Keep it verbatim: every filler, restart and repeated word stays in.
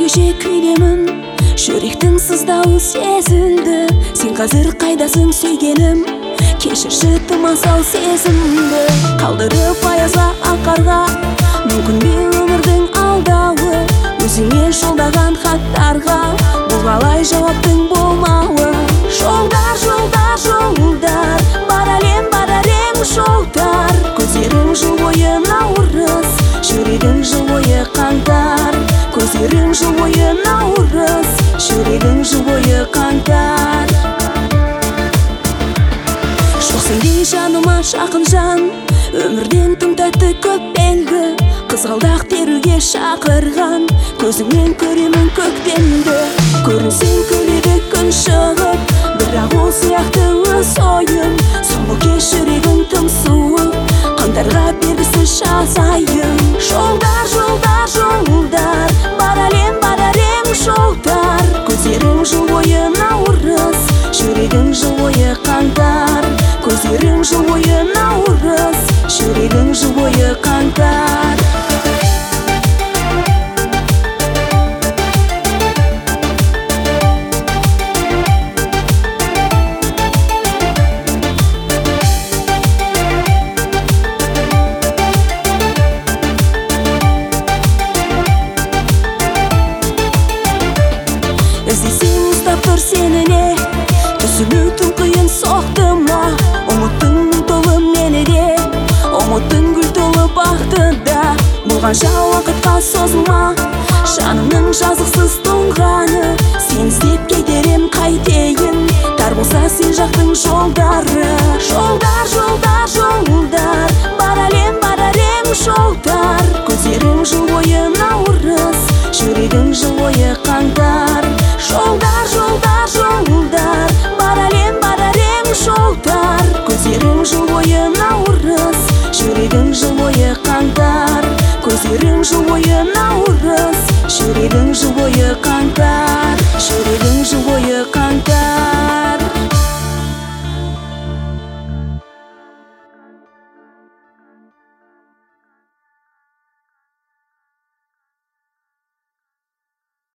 өзгеше күйдемін, жүректің сыздауы сезілді. Сен қазір қайдасың сүйгенім, кешірші тым асау сезімді. Қалдырып аязға ақарға, мүмкін бе өмірдің алдауы. Өзіңе жолдаған хаттарға, бұл қалай жауаптың болмауы. Жолдар, жолдар, жолдар, бар әлем, бар әлем жолдар. Көздерің жыл бойы наурыз, жүрегің жыл бойы қаңтар. Көздерің жыл бойы наурыз, жүрегің жыл бойы қаңтар. Жоқ сендей жаныма жақын жан, өмірден тым тәтті көп белгі. Қызғалдақ теруге шақырған, көзіңнен көремін көктемді. Көрінсең күледі күн шығып, бірақ ол сияқты өз ойым. Соңғы кеш жүрегім тым суық, қаңтарға бергісіз жазайын. Жолдар, жолдар, жолдар, бар әлем, бар әлем жолдар. Көздерің жыл бойы наурыз, жүрегің жыл бойы қаңтар. Көздерің жыл бойы наурыз, жүрегің жыл бойы қаңтар. Іздесең ұстап тұр сені не, түсіну тым қиын соқты ма. Ұмыттың мың толы мені де, ұмыттың гүл толы бақты да. Бұл қанша уақытқа созылма, жанымның жазықсыз тоңғаны. Сен іздеп кетерем қайтейін, тар болса сен жақтың жолдары. Жолдар, жолдар, жолдар, бар әлем, бар әлем жолдар. Көздерің жыл бойы наурыз, жүрегің жыл бойы қаңтар. Жолдар, жолдар, жолдар, бар әлем, бар әлем жолдар. Көздерің жыл бойы наурыз, жүрегің жыл бойы қаңтар. Көздерің жыл бойы наурыз, жүрегің жыл бойы қаңтар.